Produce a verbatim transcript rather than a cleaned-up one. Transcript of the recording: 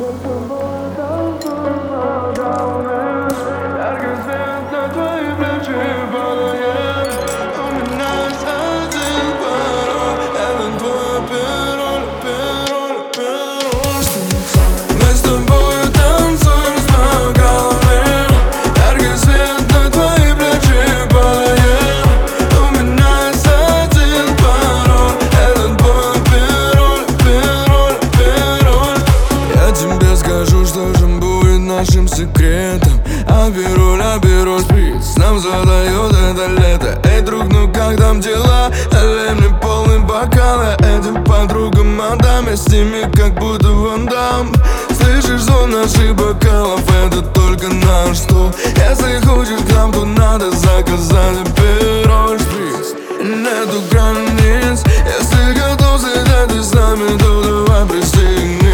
Яркий свет на твои плечи падает. У меня есть один пароль. Это твой пароль, пароль, пароль. Мы с тобой танцуем с бокалами. Яркий свет на твои плечи падает. У меня есть один пароль. Это твой пароль, пароль, пароль. Я тебе скажу, что же будет нашим секретом. А пароль, а пароль шприц нам задает это лето. Эй, друг, ну как там дела? Налей мне полный бокал. Я этим подругам отдам. Я с ними как будто Ван Дамм. Слышишь, звон наших бокалов, это только наш стол. Если хочешь к нам, то надо заказать пароль шприц. Нету границ. Если готов слетать ты с нами, то давай пристегни.